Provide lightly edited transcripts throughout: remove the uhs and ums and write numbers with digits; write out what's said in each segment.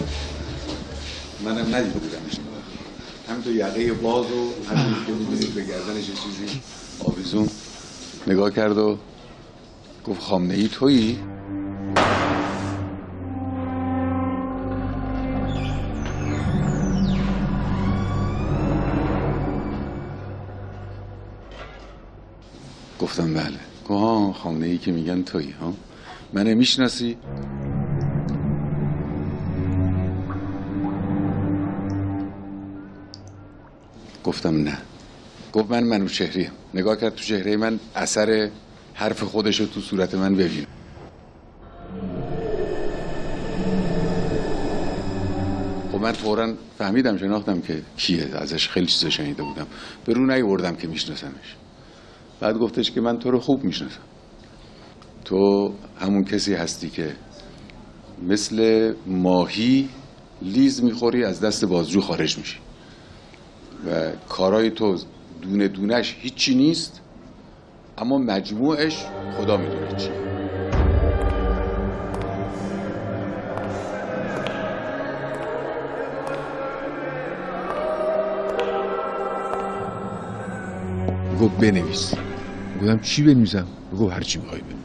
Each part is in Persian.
منم ندیده بودمش، هم تو یقه باز و همین که می‌بینید به گردنش چیزی آویزون نگاه کرد و گفت خامنه‌ای تویی؟ گفتم بله. گفت خامنه‌ای که میگن تویی ها؟ منو میشناسی؟ گفتم نه. گفت من منوچهریم. نگاه کرد تو چهره من، اثر حرف خودشو تو صورت من ببین. خب من فوراً فهمیدم، شناختم که کیه، ازش خیلی چیزا شنیده بودم، به رو نیاوردم که میشناسمش. بعد گفتش که من تو رو خوب میشناسم، تو همون کسی هستی که مثل ماهی لیز میخوری از دست بازجو خارج میشی و کارای تو دونه دونش هیچی نیست، اما مجموعش خدا میدونه چی. گفت بنویس. گفتم چی بنویسم؟ گفت هر چی میخوای بنویس.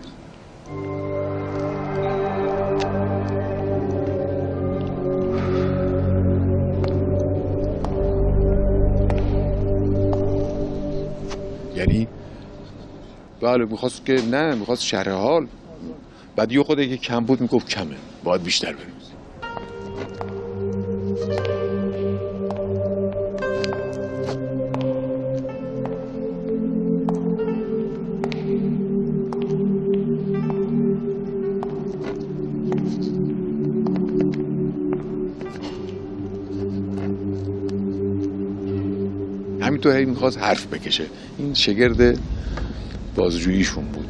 یعنی بله میخواست که نه، میخواست شرح حال. بعد یه خود که کم بود میگفت کمه، باید بیشتر بنویس. همینطور میخواست حرف بکشه. این شگرد بازجوییشون بود.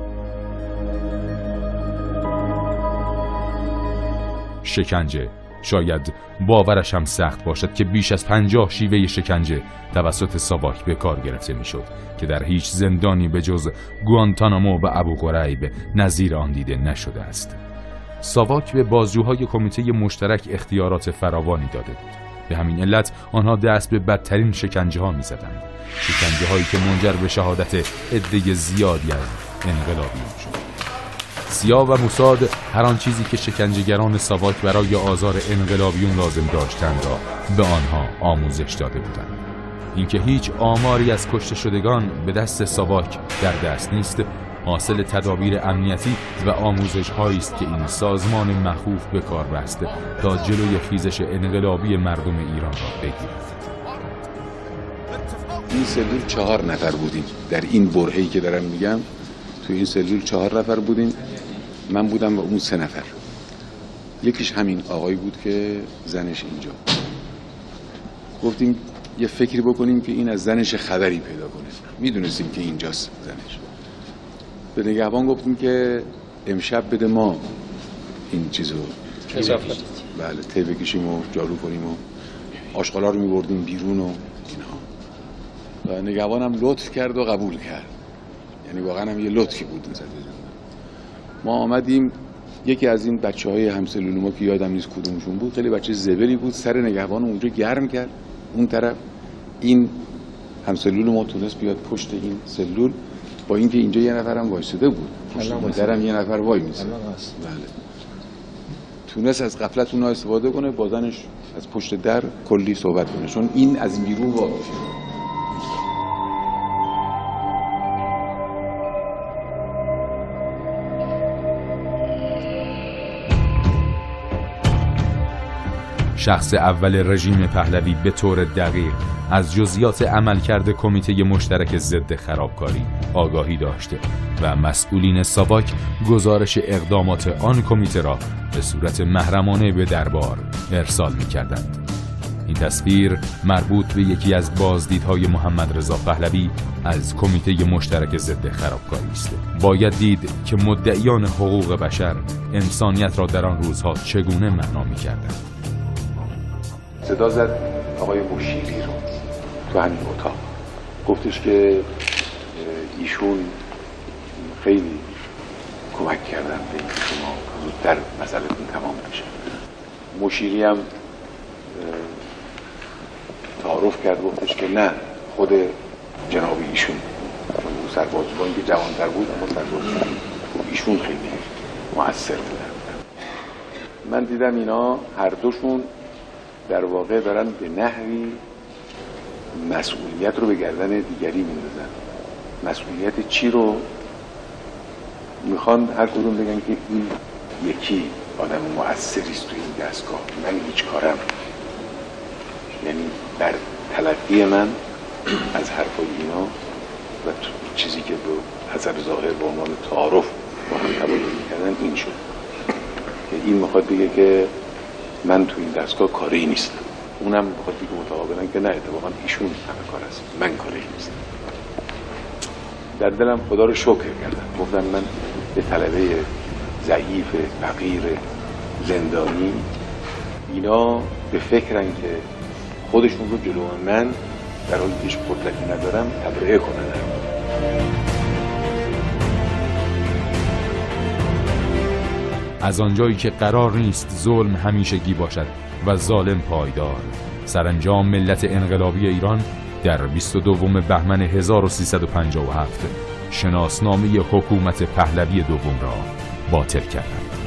شکنجه. شاید باورش هم سخت باشد که بیش از 50 شیوه شکنجه توسط ساواک به کار گرفته میشد که در هیچ زندانی به جز گوانتانامو و ابو غریب نظیر آن دیده نشده است. ساواک به بازجوهای کمیته مشترک اختیارات فراوانی داده بود. به همین علت آنها دست به بدترین شکنجه ها می زدند. شکنجه هایی که منجر به شهادت عده زیادی از انقلابیون شد. سیا و موساد هر آن چیزی که شکنجهگران ساواک برای آزار انقلابیون لازم داشتند را به آنها آموزش داده بودند. اینکه هیچ آماری از کشته شدگان به دست ساواک در دست نیست، حاصل تدابیر امنیتی و آموزش هایی است که این سازمان مخوف به کار بسته تا جلوی خیزش انقلابی مردم ایران را بگیرد. این سلول 4 نفر بودیم در این برهه‌ای که دارم میگم. تو این سلول 4 نفر بودیم، من بودم و اون 3 نفر. یکیش همین آقایی بود که زنش اینجا. گفتیم یه فکری بکنیم که این از زنش خبری پیدا کنه. میدونستیم که اینجاست زنش. به نگهبان گفتیم که امشب بده ما این چیزو بله ته بکشیم و جارو کنیم و آشغالا رو میبردیم بیرون و اینها. و نگهبانم لطف کرد و قبول کرد. یعنی واقعا هم یه لطفی بود نزد. ما آمدیم، یکی از این بچه‌های همسلول ما که یادم نیست کدومشون بود، خیلی بچه زبلی بود، سر نگهبان اونجا گرم کرد. اون طرف این همسلول ما تونست بیاد پشت این سلول، با اینکه اینجا یه نفرم وایساده بود، پشت درم یه نفر وای میسه. بله. تونست از غفلت اونها استفاده کنه، با زنش از پشت در کلی صحبت کنه، چون این از بیرون واقف شد. شخص اول رژیم پهلوی به طور دقیق از جزئیات عملکرد کمیته مشترک ضد خرابکاری آگاهی داشته و مسئولین ساواک گزارش اقدامات آن کمیته را به صورت محرمانه به دربار ارسال می‌کردند. این تصویر مربوط به یکی از بازدیدهای محمد رضا پهلوی از کمیته مشترک ضد خرابکاری است. باید دید که مدعیان حقوق بشر انسانیت را در آن روزها چگونه معنا می‌کردند. صدا زد آقای مشیری رو تو همین اتاق، گفتش که ایشون خیلی کمک کردن به اینکه شما زودتر مسئله‌تون تمام بشه. مشیری هم تعارف کرد، گفتش که نه، خود جناب ایشون سربازوانی که جوان‌تر بود اما سربازوانی ایشون خیلی مؤثر بودن. من دیدم اینا هر دوشون در واقع دارن به نحوی مسئولیت رو به گردن دیگری میندازن. مسئولیت چی رو میخوان هر کدوم بگن که این یکی آدم مؤثری است تو این دستگاه، من هیچ کارم، یعنی بر تلقی من از حرفای اینا و چیزی که به حسب ظاهر به عنوان تعارف با هم تبادل میکردن این شد که این میخواد بگه که من تو این دستگاه کاری نیستم، اونم میخواد بگه متقابلا که نه، اتفاقا ایشون همه کار است، من کاری نیستم. در دلم خدا رو شکر کردم، گفتم من به طلبه ضعیف، فقیر، زندانی اینا به فکرن که خودشون رو جلو من در حالی که هیچ قدرتی ندارم تبرئه کنن. از آنجایی که قرار نیست ظلم همیشگی باشد و ظالم پایدار، سرانجام ملت انقلابی ایران در 22 بهمن 1357 شناسنامه حکومت پهلوی دوم را باطل کردند.